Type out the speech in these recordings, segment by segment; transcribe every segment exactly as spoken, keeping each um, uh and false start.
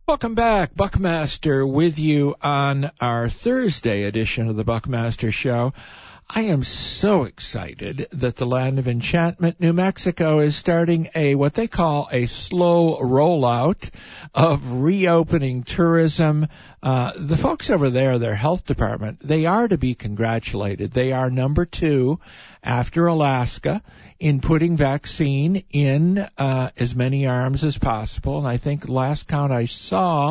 Welcome back. Buckmaster with you on our Thursday edition of the Buckmaster Show. I am so excited that the Land of Enchantment, New Mexico, is starting a what they call a slow rollout of reopening tourism. Uh, the folks over there, their health department, they are to be congratulated. They are number two after Alaska in putting vaccine in uh, as many arms as possible. And I think last count I saw,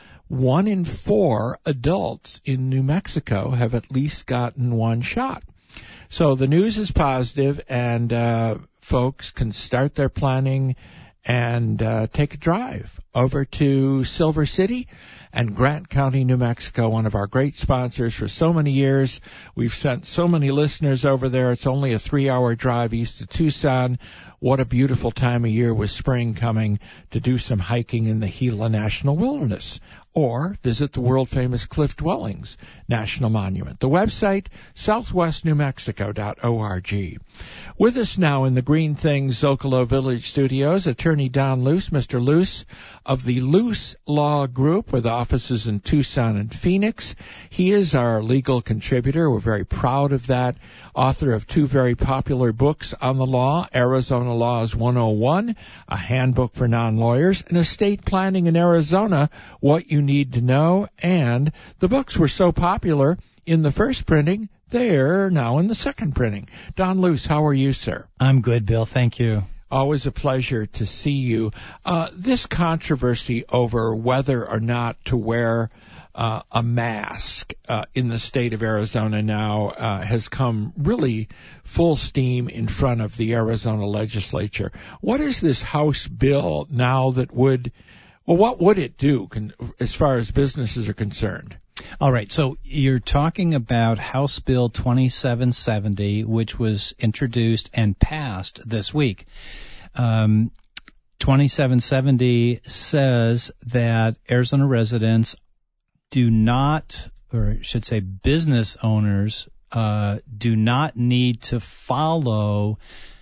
one in four adults in New Mexico have at least gotten one shot. So the news is positive, and uh, folks can start their planning and uh, take a drive over to Silver City and Grant County, New Mexico, one of our great sponsors for so many years. We've sent so many listeners over there. It's only a three-hour drive east of Tucson. What a beautiful time of year with spring coming to do some hiking in the Gila National Wilderness, or visit the world-famous Cliff Dwellings National Monument. The website, southwest new mexico dot org. With us now in the Green Things Zocalo Village Studios, Attorney Don Luce, Mister Luce of the Luce Law Group with offices in Tucson and Phoenix. He is our legal contributor. We're very proud of that. Author of two very popular books on the law, Arizona Laws one oh one, a handbook for non-lawyers, and Estate Planning in Arizona, What You Need to Know. And the books were so popular in the first printing, they're now in the second printing. Don Luce, how are you, sir? I'm good, Bill. Thank you. Always a pleasure to see you. Uh, this controversy over whether or not to wear uh, a mask uh, in the state of Arizona now uh, has come really full steam in front of the Arizona legislature. What is this House bill now that would, well, what would it do con- as far as businesses are concerned? All right, so you're talking about House Bill twenty-seven seventy, which was introduced and passed this week. Um, twenty-seven seventy says that Arizona residents do not, or I should say business owners, uh, do not need to follow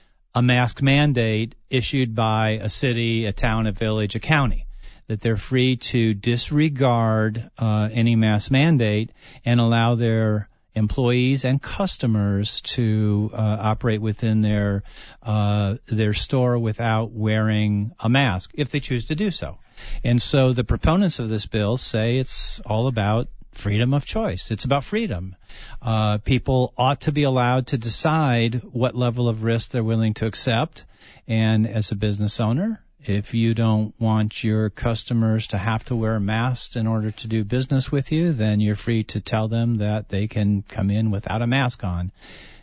a mask mandate issued by a city, a town, a village, a county. That they're free to disregard uh, any mask mandate and allow their employees and customers to uh, operate within their uh, their store without wearing a mask if they choose to do so. And so the proponents of this bill say it's all about freedom of choice. It's about freedom. Uh, people ought to be allowed to decide what level of risk they're willing to accept. And as a business owner, if you don't want your customers to have to wear a mask in order to do business with you, then you're free to tell them that they can come in without a mask on,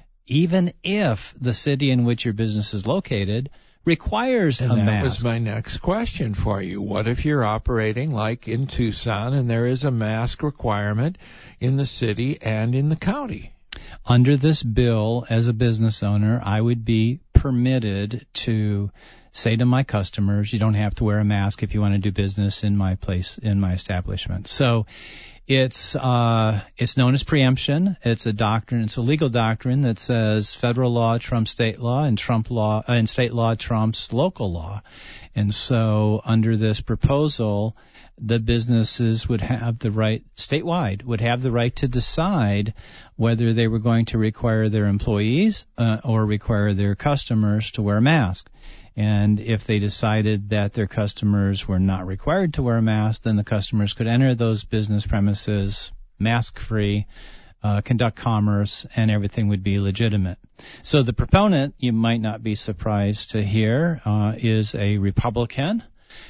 even if the city in which your business is located requires and a that mask. That was my next question for you. What if you're operating like in Tucson and there is a mask requirement in the city and in the county? Under this bill, as a business owner, I would be permitted to say to my customers, you don't have to wear a mask if you want to do business in my place, in my establishment. So it's uh, it's known as preemption. It's a doctrine, it's a legal doctrine that says federal law trumps state law and Trump law uh, and state law trumps local law. And so under this proposal, the businesses would have the right, statewide, would have the right to decide whether they were going to require their employees uh, or require their customers to wear a mask. And if they decided that their customers were not required to wear a mask, then the customers could enter those business premises mask-free, uh, conduct commerce, and everything would be legitimate. So the proponent, you might not be surprised to hear, uh, is a Republican.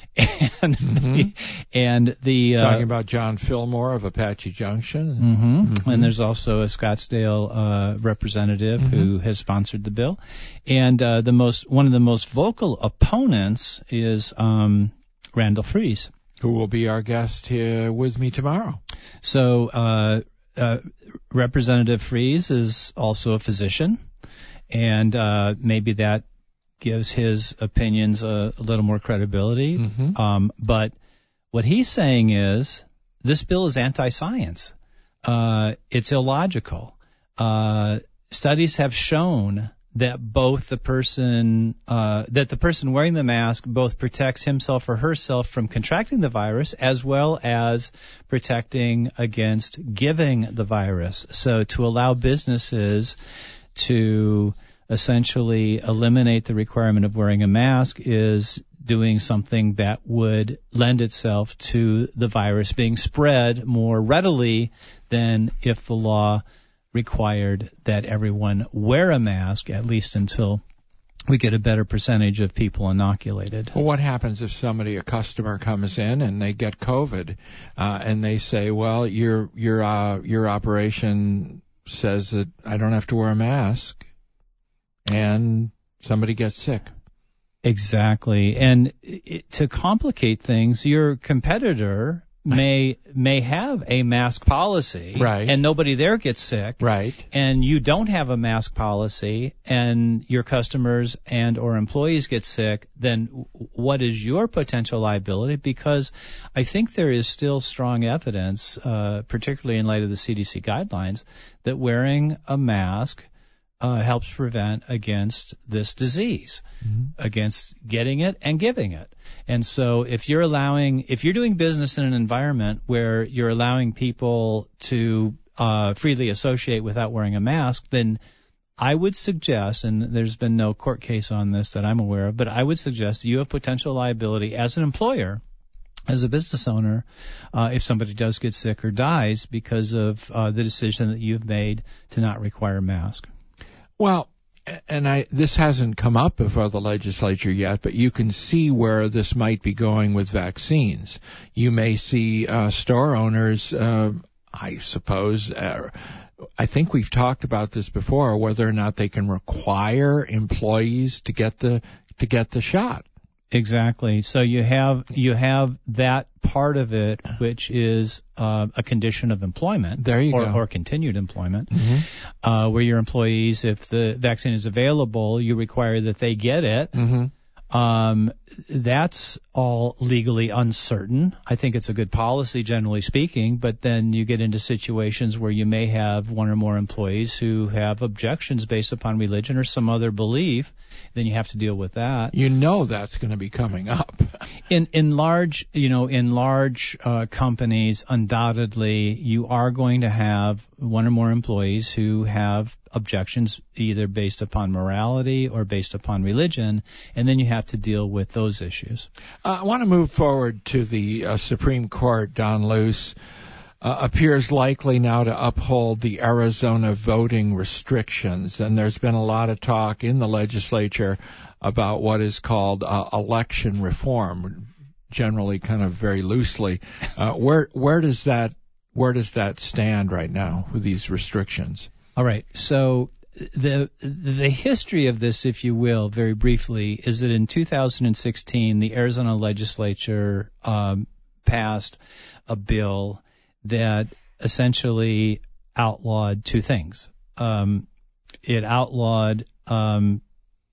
And mm-hmm. the, and the uh, talking about John Fillmore of Apache Junction. Mm-hmm. Mm-hmm. And there's also a Scottsdale uh, representative mm-hmm. who has sponsored the bill. And uh, the most one of the most vocal opponents is um, Randall Fries, who will be our guest here with me tomorrow. So uh, uh, Representative Fries is also a physician, and uh, maybe that gives his opinions a, a little more credibility. Mm-hmm. Um, but what he's saying is this bill is anti-science. Uh, it's illogical. Uh, studies have shown that both the person uh, that the person wearing the mask both protects himself or herself from contracting the virus as well as protecting against giving the virus. So to allow businesses to essentially eliminate the requirement of wearing a mask is doing something that would lend itself to the virus being spread more readily than if the law required that everyone wear a mask, at least until we get a better percentage of people inoculated. Well, what happens if somebody, a customer, comes in and they get COVID, uh, and they say, well, your your uh, your operation says that I don't have to wear a mask, and somebody gets sick? Exactly. And it, to complicate things, your competitor may may have a mask policy, right, and nobody there gets sick, right, and you don't have a mask policy, and your customers and or employees get sick, then what is your potential liability? Because I think there is still strong evidence, uh, particularly in light of the C D C guidelines, that wearing a mask uh, helps prevent against this disease, mm-hmm. against getting it and giving it. And so if you're allowing, if you're doing business in an environment where you're allowing people to uh, freely associate without wearing a mask, then I would suggest, and there's been no court case on this that I'm aware of, but I would suggest that you have potential liability as an employer, as a business owner, uh, if somebody does get sick or dies because of uh, the decision that you've made to not require a mask. Well, and I, this hasn't come up before the legislature yet, but you can see where this might be going with vaccines. You may see uh, store owners, uh, I suppose, uh, I think we've talked about this before, whether or not they can require employees to get the to get the shot. Exactly. So you have you have that part of it, which is uh, a condition of employment, there you or, go. or continued employment, mm-hmm. uh, where your employees, if the vaccine is available, you require that they get it. Mm-hmm. Um, that's all legally uncertain. I think it's a good policy, generally speaking, but then you get into situations where you may have one or more employees who have objections based upon religion or some other belief. Then you have to deal with that. You know that's going to be coming up. In in large, you know, in large uh, companies, undoubtedly, you are going to have one or more employees who have objections either based upon morality or based upon religion, and then you have to deal with those issues. Uh, I want to move forward to the uh, Supreme Court. Don Luce uh, appears likely now to uphold the Arizona voting restrictions, and there's been a lot of talk in the legislature about what is called uh, election reform, generally kind of very loosely. Uh, where where does that where does that stand right now with these restrictions? All right. So the the history of this, if you will, very briefly, is that in two thousand sixteen, the Arizona legislature um, passed a bill that essentially outlawed two things. Um, it outlawed um,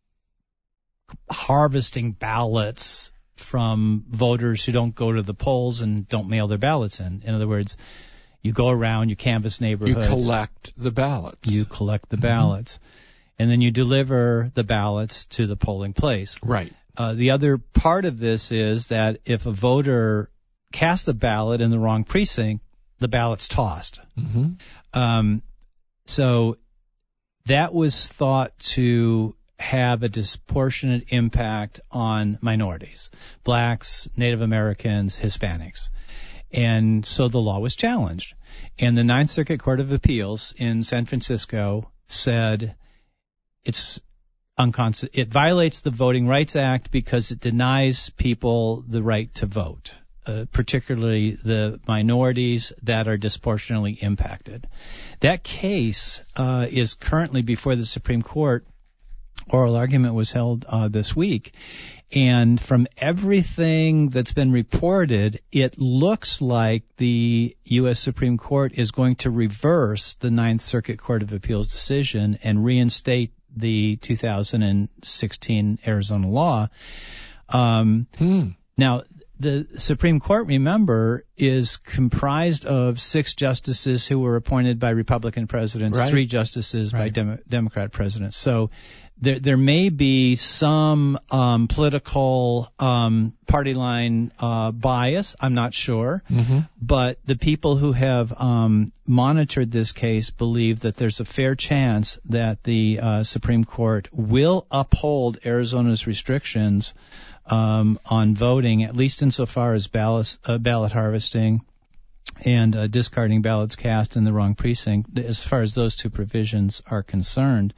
harvesting ballots from voters who don't go to the polls and don't mail their ballots in. In other words, you go around, you canvass neighborhoods. You collect the ballots. You collect the ballots. Mm-hmm. And then you deliver the ballots to the polling place. Right. Uh, the other part of this is that if a voter casts a ballot in the wrong precinct, the ballot's tossed. Mm-hmm. Um, so that was thought to have a disproportionate impact on minorities, blacks, Native Americans, Hispanics. And so the law was challenged. And the Ninth Circuit Court of Appeals in San Francisco said it's unconst- it violates the Voting Rights Act because it denies people the right to vote, uh, particularly the minorities that are disproportionately impacted. That case uh, is currently before the Supreme Court. Oral argument was held uh, this week. And from everything that's been reported, it looks like the U S Supreme Court is going to reverse the Ninth Circuit Court of Appeals decision and reinstate the two thousand sixteen Arizona law. Um, hmm. Now, the Supreme Court, remember, is comprised of six justices who were appointed by Republican presidents, right. three justices right. by Dem- Democrat presidents. So there there may be some um, political um, party line uh, bias. I'm not sure, mm-hmm. but the people who have um, monitored this case believe that there's a fair chance that the uh, Supreme Court will uphold Arizona's restrictions um, on voting, at least insofar as ballot, uh, ballot harvesting and uh, discarding ballots cast in the wrong precinct, as far as those two provisions are concerned.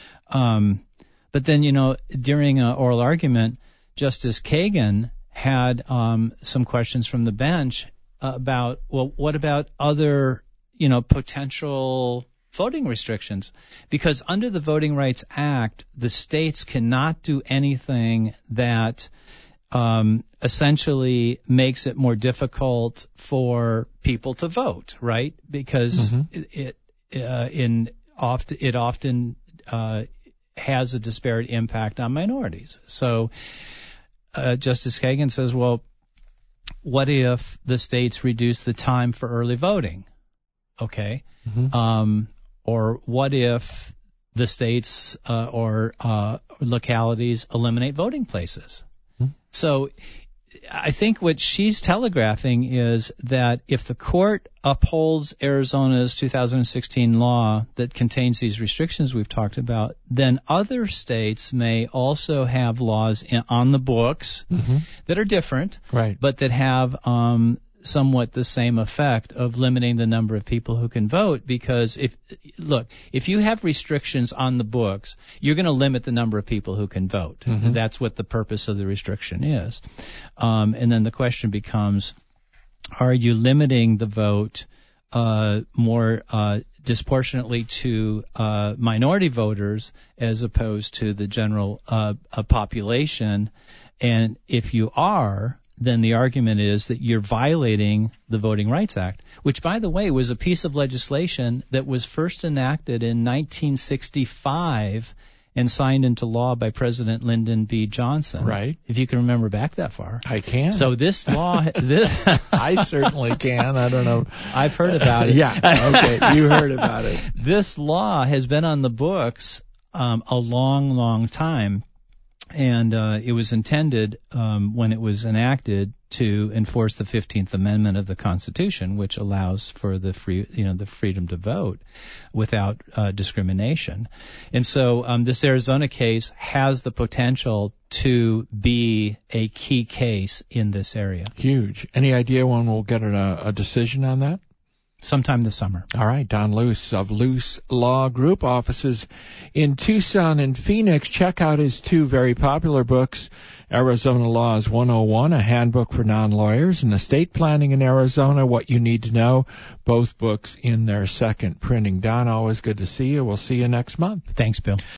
Um, but then, you know, during an oral argument, Justice Kagan had um, some questions from the bench about, well, what about other, you know, potential voting restrictions? Because under the Voting Rights Act, the states cannot do anything that um, essentially makes it more difficult for people to vote, right? Because mm-hmm. it, it uh, in oft it often uh, has a disparate impact on minorities. So uh, Justice Kagan says, well, what if the states reduce the time for early voting? Okay. Mm-hmm. Um, or what if the states uh, or uh, localities eliminate voting places? Mm-hmm. So I think what she's telegraphing is that if the court upholds Arizona's two thousand sixteen law that contains these restrictions we've talked about, then other states may also have laws in, on the books mm-hmm. that are different, right. but that have um, somewhat the same effect of limiting the number of people who can vote. Because if, look, if you have restrictions on the books, you're going to limit the number of people who can vote. Mm-hmm. That's what the purpose of the restriction is. Um, and then the question becomes, are you limiting the vote uh, more uh, disproportionately to uh, minority voters as opposed to the general uh, uh, population? And if you are, then the argument is that you're violating the Voting Rights Act, which, by the way, was a piece of legislation that was first enacted in nineteen sixty-five and signed into law by President Lyndon B. Johnson. Right. If you can remember back that far. I can. So this law... this I certainly can. I don't know. I've heard about it. Yeah. Okay. You heard about it. This law has been on the books um, a long, long time. And uh, it was intended, um, when it was enacted, to enforce the fifteenth Amendment of the Constitution, which allows for the free, you know, the freedom to vote without uh, discrimination. And so um, this Arizona case has the potential to be a key case in this area. Huge. Any idea when we'll get a, a decision on that? Sometime this summer. All right. Don Luce of Luce Law Group, offices in Tucson and Phoenix. Check out his two very popular books, Arizona Laws one oh one, a handbook for non-lawyers, and Estate Planning in Arizona, What You Need to Know. Both books in their second printing. Don, always good to see you. We'll see you next month. Thanks, Bill.